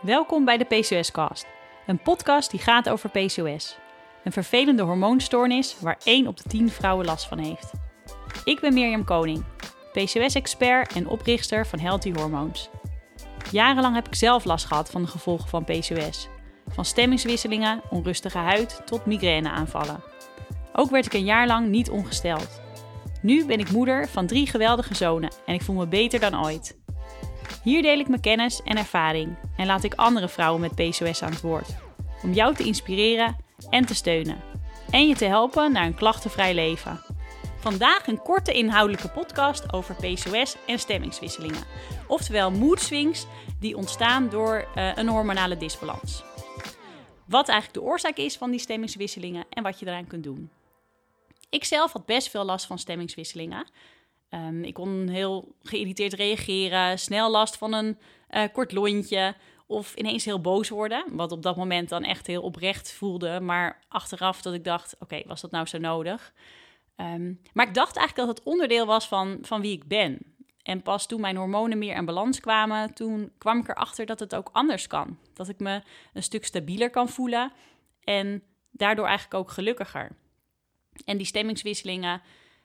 Welkom bij de PCOS-cast, een podcast die gaat over PCOS. Een vervelende hormoonstoornis waar 1 op de 10 vrouwen last van heeft. Ik ben Mirjam Koning, PCOS-expert en oprichter van Healthy Hormones. Jarenlang heb ik zelf last gehad van de gevolgen van PCOS. Van stemmingswisselingen, onrustige huid tot migraineaanvallen. Ook werd ik een jaar lang niet ongesteld. Nu ben ik moeder van 3 geweldige zonen en ik voel me beter dan ooit. Hier deel ik mijn kennis en ervaring en laat ik andere vrouwen met PCOS aan het woord. Om jou te inspireren en te steunen. En je te helpen naar een klachtenvrij leven. Vandaag een korte inhoudelijke podcast over PCOS en stemmingswisselingen. Oftewel mood swings die ontstaan door een hormonale disbalans. Wat eigenlijk de oorzaak is van die stemmingswisselingen en wat je eraan kunt doen. Ik zelf had best veel last van stemmingswisselingen. Ik kon heel geïrriteerd reageren, snel last van een kort lontje of ineens heel boos worden. Wat op dat moment dan echt heel oprecht voelde, maar achteraf dat ik dacht, oké, was dat nou zo nodig? Maar ik dacht eigenlijk dat het onderdeel was van wie ik ben. En pas toen mijn hormonen meer in balans kwamen, toen kwam ik erachter dat het ook anders kan. Dat ik me een stuk stabieler kan voelen en daardoor eigenlijk ook gelukkiger. En die stemmingswisselingen,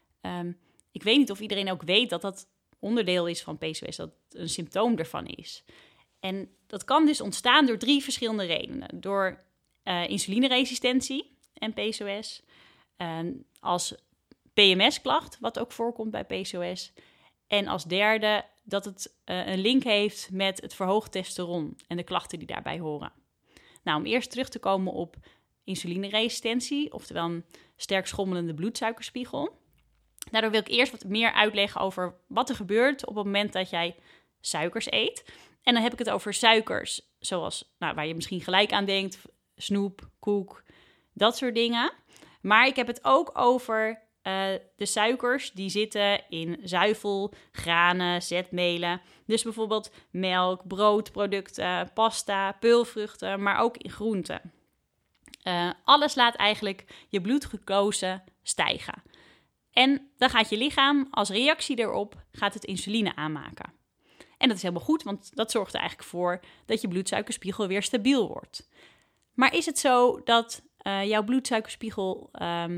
ik weet niet of iedereen ook weet dat dat onderdeel is van PCOS, dat het een symptoom ervan is. En dat kan dus ontstaan door 3 verschillende redenen. Door insulineresistentie en PCOS, als PMS-klacht, wat ook voorkomt bij PCOS. En als derde dat het een link heeft met het verhoogd testosteron en de klachten die daarbij horen. Nou, om eerst terug te komen op insulineresistentie, oftewel een sterk schommelende bloedsuikerspiegel. Daardoor wil ik eerst wat meer uitleggen over wat er gebeurt op het moment dat jij suikers eet. En dan heb ik het over suikers, zoals waar je misschien gelijk aan denkt, snoep, koek, dat soort dingen. Maar ik heb het ook over de suikers die zitten in zuivel, granen, zetmelen. Dus bijvoorbeeld melk, broodproducten, pasta, peulvruchten, maar ook in groenten. Alles laat eigenlijk je bloedglucose stijgen. En dan gaat je lichaam als reactie daarop gaat het insuline aanmaken. En dat is helemaal goed, want dat zorgt er eigenlijk voor dat je bloedsuikerspiegel weer stabiel wordt. Maar is het zo dat jouw bloedsuikerspiegel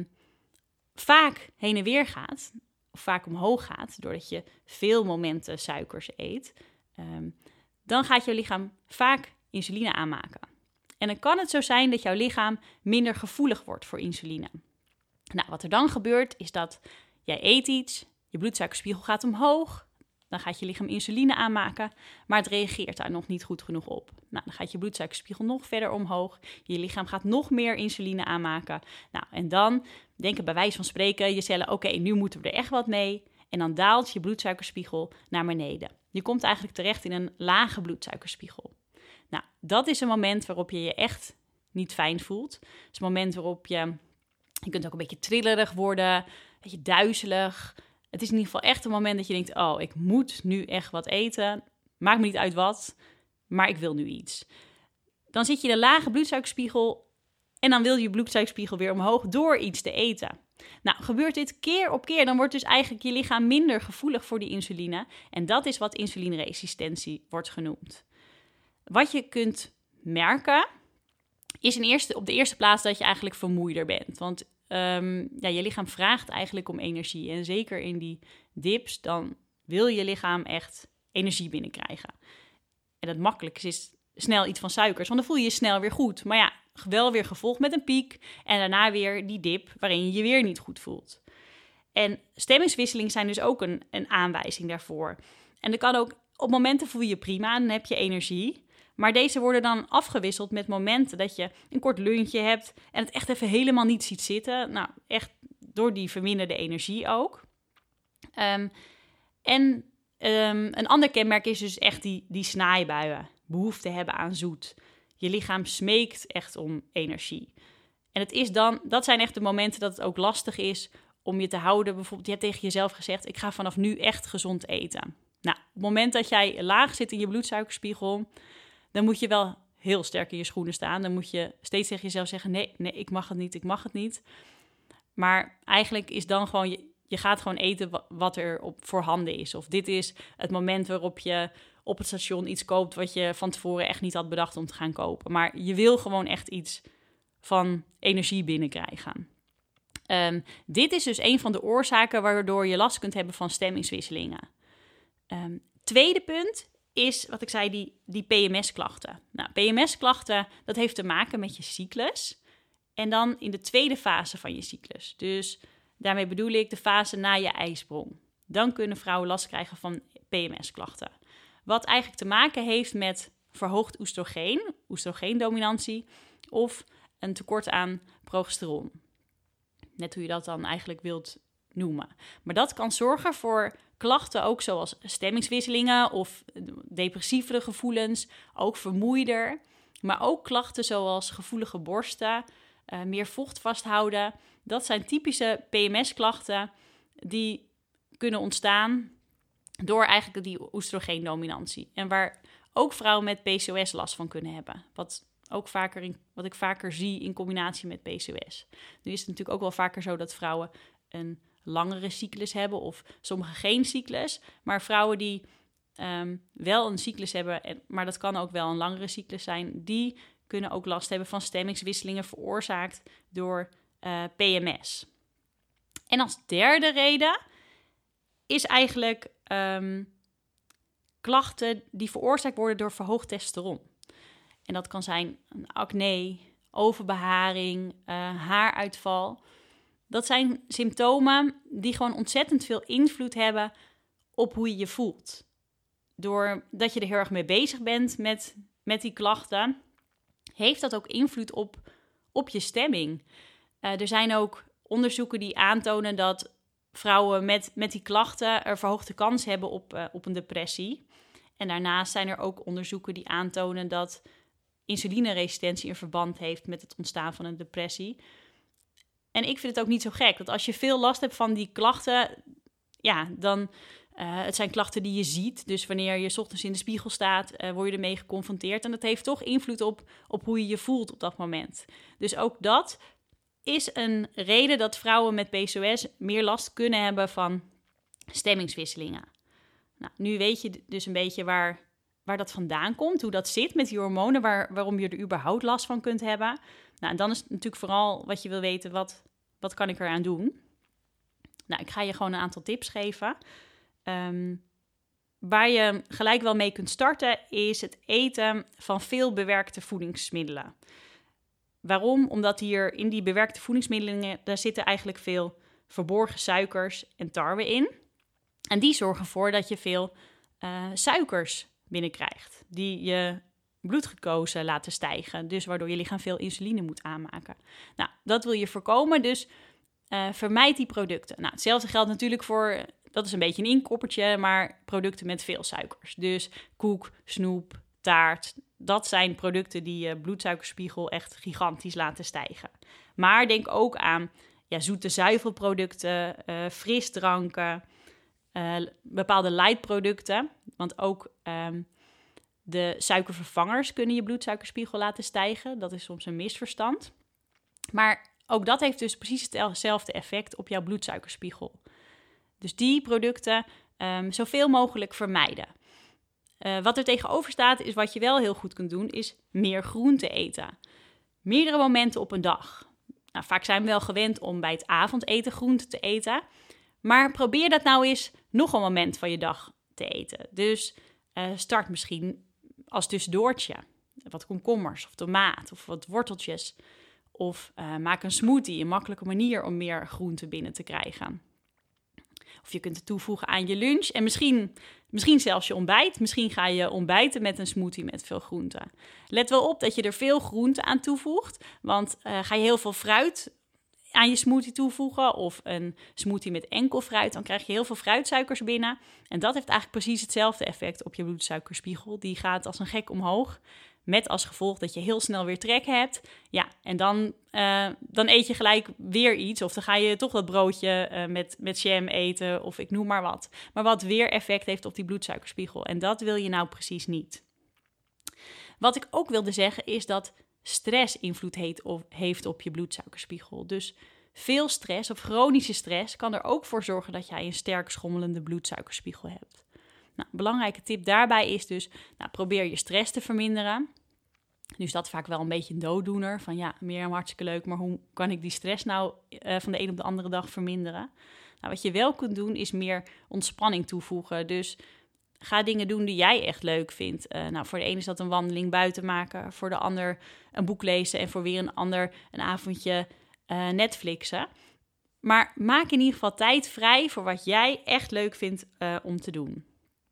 vaak heen en weer gaat, of vaak omhoog gaat, doordat je veel momenten suikers eet, dan gaat jouw lichaam vaak insuline aanmaken. En dan kan het zo zijn dat jouw lichaam minder gevoelig wordt voor insuline. Nou, wat er dan gebeurt is dat jij eet iets, je bloedsuikerspiegel gaat omhoog, dan gaat je lichaam insuline aanmaken, maar het reageert daar nog niet goed genoeg op. Nou, dan gaat je bloedsuikerspiegel nog verder omhoog, je lichaam gaat nog meer insuline aanmaken. Nou, en dan denken bij wijze van spreken je cellen, oké, nu moeten we er echt wat mee. En dan daalt je bloedsuikerspiegel naar beneden. Je komt eigenlijk terecht in een lage bloedsuikerspiegel. Nou, dat is een moment waarop je je echt niet fijn voelt. Het is een moment waarop je kunt ook een beetje trillerig worden, een beetje duizelig. Het is in ieder geval echt een moment dat je denkt, oh, ik moet nu echt wat eten. Maakt me niet uit wat, maar ik wil nu iets. Dan zit je in een lage bloedsuikerspiegel en dan wil je bloedsuikerspiegel weer omhoog door iets te eten. Nou, gebeurt dit keer op keer, dan wordt dus eigenlijk je lichaam minder gevoelig voor die insuline. En dat is wat insulineresistentie wordt genoemd. Wat je kunt merken is op de eerste plaats dat je eigenlijk vermoeider bent. Want je lichaam vraagt eigenlijk om energie. En zeker in die dips, dan wil je lichaam echt energie binnenkrijgen. En het makkelijkste is snel iets van suikers, want dan voel je je snel weer goed. Maar ja, wel weer gevolgd met een piek en daarna weer die dip waarin je je weer niet goed voelt. En stemmingswisselingen zijn dus ook een aanwijzing daarvoor. En dat kan ook, op momenten voel je je prima en dan heb je energie. Maar deze worden dan afgewisseld met momenten dat je een kort lunchje hebt en het echt even helemaal niet ziet zitten. Nou, echt door die verminderde energie ook. Een ander kenmerk is dus echt die snaaibuien. Behoefte hebben aan zoet. Je lichaam smeekt echt om energie. En dat zijn echt de momenten dat het ook lastig is om je te houden. Bijvoorbeeld, je hebt tegen jezelf gezegd, ik ga vanaf nu echt gezond eten. Nou, op het moment dat jij laag zit in je bloedsuikerspiegel, dan moet je wel heel sterk in je schoenen staan. Dan moet je steeds tegen jezelf zeggen, nee, ik mag het niet. Maar eigenlijk is dan gewoon, je gaat gewoon eten wat er voorhanden is. Of dit is het moment waarop je op het station iets koopt wat je van tevoren echt niet had bedacht om te gaan kopen. Maar je wil gewoon echt iets van energie binnenkrijgen. Dit is dus een van de oorzaken waardoor je last kunt hebben van stemmingswisselingen. Tweede punt is, wat ik zei, die PMS-klachten. Nou, PMS-klachten, dat heeft te maken met je cyclus. En dan in de tweede fase van je cyclus. Dus daarmee bedoel ik de fase na je ijsprong. Dan kunnen vrouwen last krijgen van PMS-klachten. Wat eigenlijk te maken heeft met verhoogd oestrogeen, oestrogeendominantie, of een tekort aan progesteron. Net hoe je dat dan eigenlijk wilt noemen. Maar dat kan zorgen voor klachten ook zoals stemmingswisselingen of depressievere gevoelens, ook vermoeider. Maar ook klachten zoals gevoelige borsten, meer vocht vasthouden. Dat zijn typische PMS-klachten die kunnen ontstaan door eigenlijk die oestrogeendominantie. En waar ook vrouwen met PCOS last van kunnen hebben. Wat ik vaker zie in combinatie met PCOS. Nu is het natuurlijk ook wel vaker zo dat vrouwen een langere cyclus hebben of sommigen geen cyclus. Maar vrouwen die wel een cyclus hebben, maar dat kan ook wel een langere cyclus zijn, die kunnen ook last hebben van stemmingswisselingen veroorzaakt door PMS. En als derde reden is eigenlijk klachten die veroorzaakt worden door verhoogd testosteron. En dat kan zijn een acne, overbeharing, haaruitval. Dat zijn symptomen die gewoon ontzettend veel invloed hebben op hoe je je voelt. Doordat je er heel erg mee bezig bent met die klachten, heeft dat ook invloed op je stemming. Er zijn ook onderzoeken die aantonen dat vrouwen met die klachten er verhoogde kans hebben op een depressie. En daarnaast zijn er ook onderzoeken die aantonen dat insulineresistentie een verband heeft met het ontstaan van een depressie. En ik vind het ook niet zo gek, dat als je veel last hebt van die klachten, ja, dan het zijn klachten die je ziet. Dus wanneer je 's ochtends in de spiegel staat, word je ermee geconfronteerd. En dat heeft toch invloed op hoe je je voelt op dat moment. Dus ook dat is een reden dat vrouwen met PCOS meer last kunnen hebben van stemmingswisselingen. Nou, nu weet je dus een beetje waar dat vandaan komt, hoe dat zit met die hormonen, waarom je er überhaupt last van kunt hebben. Nou, en dan is het natuurlijk vooral wat je wil weten, wat kan ik eraan doen? Nou, ik ga je gewoon een aantal tips geven. Waar je gelijk wel mee kunt starten, is het eten van veel bewerkte voedingsmiddelen. Waarom? Omdat hier in die bewerkte voedingsmiddelen, daar zitten eigenlijk veel verborgen suikers en tarwe in. En die zorgen ervoor dat je veel suikers binnenkrijgt, die je bloedglucose laten stijgen, dus waardoor je lichaam veel insuline moet aanmaken. Nou, dat wil je voorkomen, dus vermijd die producten. Nou, hetzelfde geldt natuurlijk voor, dat is een beetje een inkoppertje, maar producten met veel suikers. Dus koek, snoep, taart, dat zijn producten die je bloedsuikerspiegel echt gigantisch laten stijgen. Maar denk ook aan zoete zuivelproducten, frisdranken, bepaalde lightproducten, want ook de suikervervangers kunnen je bloedsuikerspiegel laten stijgen. Dat is soms een misverstand. Maar ook dat heeft dus precies hetzelfde effect op jouw bloedsuikerspiegel. Dus die producten zoveel mogelijk vermijden. Wat er tegenover staat, is wat je wel heel goed kunt doen, is meer groente eten. Meerdere momenten op een dag. Nou, vaak zijn we wel gewend om bij het avondeten groente te eten. Maar probeer dat nou eens nog een moment van je dag te eten. Dus start misschien als tussendoortje. Wat komkommers of tomaat of wat worteltjes. Of maak een smoothie, een makkelijke manier om meer groente binnen te krijgen. Of je kunt het toevoegen aan je lunch en misschien zelfs je ontbijt. Misschien ga je ontbijten met een smoothie met veel groente. Let wel op dat je er veel groente aan toevoegt. Want ga je heel veel fruit aan je smoothie toevoegen of een smoothie met enkel fruit, dan krijg je heel veel fruitsuikers binnen. En dat heeft eigenlijk precies hetzelfde effect op je bloedsuikerspiegel. Die gaat als een gek omhoog, met als gevolg dat je heel snel weer trek hebt. Ja, en dan eet je gelijk weer iets of dan ga je toch dat broodje met jam eten of ik noem maar wat. Maar wat weer effect heeft op die bloedsuikerspiegel. En dat wil je nou precies niet. Wat ik ook wilde zeggen is dat stress invloed heeft op je bloedsuikerspiegel. Dus veel stress of chronische stress kan er ook voor zorgen dat jij een sterk schommelende bloedsuikerspiegel hebt. Nou, een belangrijke tip daarbij is dus, probeer je stress te verminderen. Nu is dat vaak wel een beetje een dooddoener. Van ja, Mirjam, hartstikke leuk, maar hoe kan ik die stress nou van de een op de andere dag verminderen? Nou, wat je wel kunt doen, is meer ontspanning toevoegen. Dus ga dingen doen die jij echt leuk vindt. Voor de ene is dat een wandeling buiten maken. Voor de ander een boek lezen. En voor weer een ander een avondje Netflixen. Maar maak in ieder geval tijd vrij voor wat jij echt leuk vindt om te doen.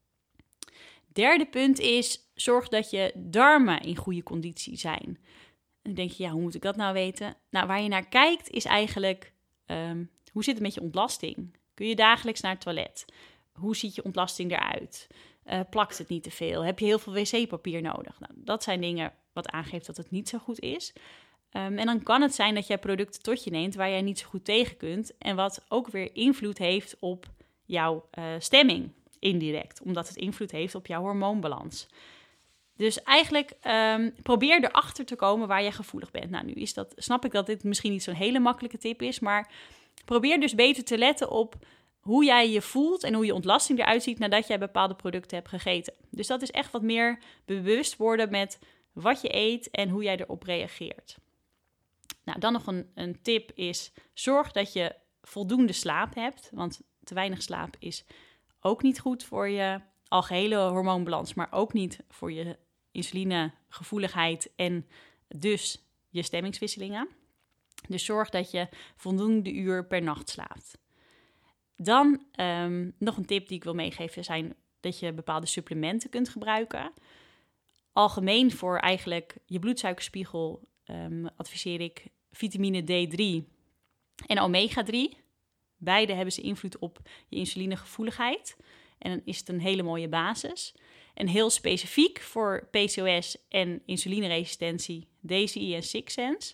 Derde punt is, zorg dat je darmen in goede conditie zijn. En dan denk je, hoe moet ik dat nou weten? Nou, waar je naar kijkt is eigenlijk, hoe zit het met je ontlasting? Kun je dagelijks naar het toilet? Hoe ziet je ontlasting eruit? Plakt het niet te veel? Heb je heel veel wc-papier nodig? Nou, dat zijn dingen wat aangeeft dat het niet zo goed is. En dan kan het zijn dat jij producten tot je neemt waar jij niet zo goed tegen kunt. En wat ook weer invloed heeft op jouw stemming indirect. Omdat het invloed heeft op jouw hormoonbalans. Dus eigenlijk probeer erachter te komen waar je gevoelig bent. Nou, nu snap ik dat dit misschien niet zo'n hele makkelijke tip is. Maar probeer dus beter te letten op hoe jij je voelt en hoe je ontlasting eruit ziet nadat jij bepaalde producten hebt gegeten. Dus dat is echt wat meer bewust worden met wat je eet en hoe jij erop reageert. Nou, dan nog een tip is, zorg dat je voldoende slaap hebt. Want te weinig slaap is ook niet goed voor je algehele hormoonbalans, maar ook niet voor je insulinegevoeligheid en dus je stemmingswisselingen. Dus zorg dat je voldoende uur per nacht slaapt. Dan nog een tip die ik wil meegeven zijn dat je bepaalde supplementen kunt gebruiken. Algemeen voor eigenlijk je bloedsuikerspiegel adviseer ik vitamine D3 en omega-3. Beide hebben ze invloed op je insulinegevoeligheid. En dan is het een hele mooie basis. En heel specifiek voor PCOS en insulineresistentie, DCI en Sixth Sense.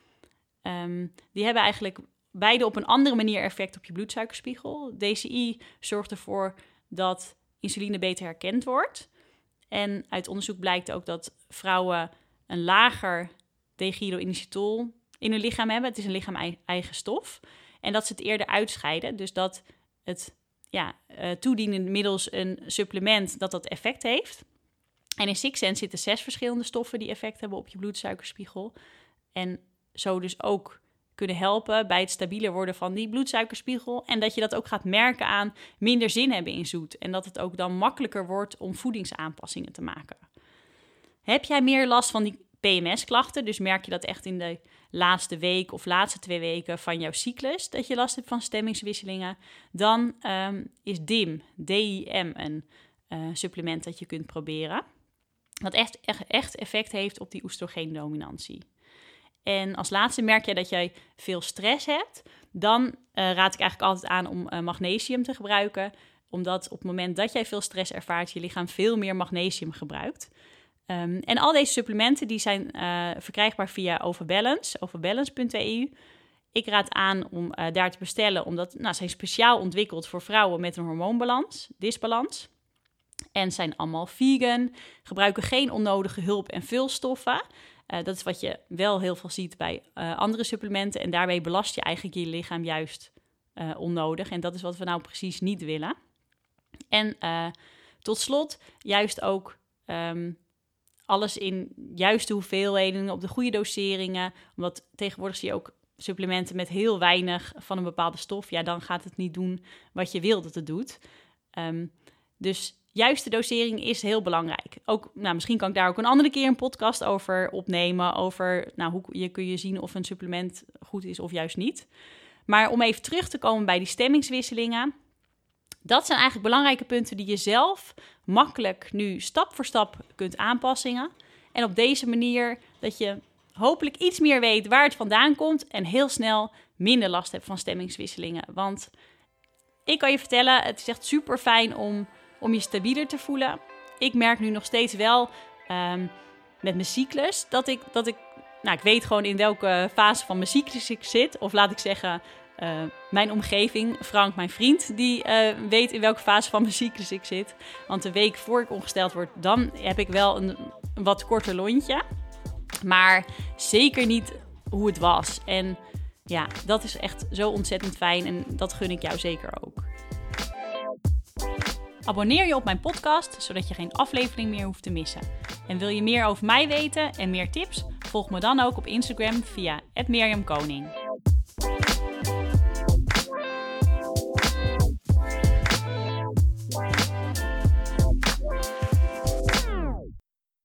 Die hebben eigenlijk beide op een andere manier effect op je bloedsuikerspiegel. DCI zorgt ervoor dat insuline beter herkend wordt. En uit onderzoek blijkt ook dat vrouwen een lager dehydroïnositol in hun lichaam hebben. Het is een lichaam-eigen stof. En dat ze het eerder uitscheiden. Dus dat het toedienen middels een supplement dat effect heeft. En in Sixth Sense zitten 6 verschillende stoffen die effect hebben op je bloedsuikerspiegel. En zo dus ook kunnen helpen bij het stabieler worden van die bloedsuikerspiegel. En dat je dat ook gaat merken aan minder zin hebben in zoet. En dat het ook dan makkelijker wordt om voedingsaanpassingen te maken. Heb jij meer last van die PMS-klachten, dus merk je dat echt in de laatste week of laatste 2 weken van jouw cyclus, dat je last hebt van stemmingswisselingen, dan is DIM een supplement dat je kunt proberen. Dat echt effect heeft op die oestrogeendominantie. En als laatste merk je dat jij veel stress hebt, dan raad ik eigenlijk altijd aan om magnesium te gebruiken, omdat op het moment dat jij veel stress ervaart, je lichaam veel meer magnesium gebruikt. En al deze supplementen die zijn verkrijgbaar via Overbalance, overbalance.eu. Ik raad aan om daar te bestellen, omdat ze zijn speciaal ontwikkeld voor vrouwen met een hormoonbalans, disbalans. En zijn allemaal vegan, gebruiken geen onnodige hulp- en vulstoffen. Dat is wat je wel heel veel ziet bij andere supplementen. En daarmee belast je eigenlijk je lichaam juist onnodig. En dat is wat we nou precies niet willen. En tot slot juist ook alles in juiste hoeveelheden, op de goede doseringen. Omdat tegenwoordig zie je ook supplementen met heel weinig van een bepaalde stof. Ja, dan gaat het niet doen wat je wil dat het doet. Dus juiste dosering is heel belangrijk. Ook, misschien kan ik daar ook een andere keer een podcast over opnemen. Over hoe kun je zien of een supplement goed is of juist niet. Maar om even terug te komen bij die stemmingswisselingen. Dat zijn eigenlijk belangrijke punten die je zelf makkelijk nu stap voor stap kunt aanpassen. En op deze manier dat je hopelijk iets meer weet waar het vandaan komt en heel snel minder last hebt van stemmingswisselingen. Want ik kan je vertellen, het is echt super fijn om je stabieler te voelen. Ik merk nu nog steeds wel met mijn cyclus dat ik weet gewoon in welke fase van mijn cyclus ik zit. Of laat ik zeggen, mijn omgeving, Frank, mijn vriend, die weet in welke fase van mijn cyclus ik zit. Want de week voor ik ongesteld word, dan heb ik wel een wat korter lontje. Maar zeker niet hoe het was. En ja, dat is echt zo ontzettend fijn en dat gun ik jou zeker ook. Abonneer je op mijn podcast, zodat je geen aflevering meer hoeft te missen. En wil je meer over mij weten en meer tips? Volg me dan ook op Instagram via @mirjamkoning.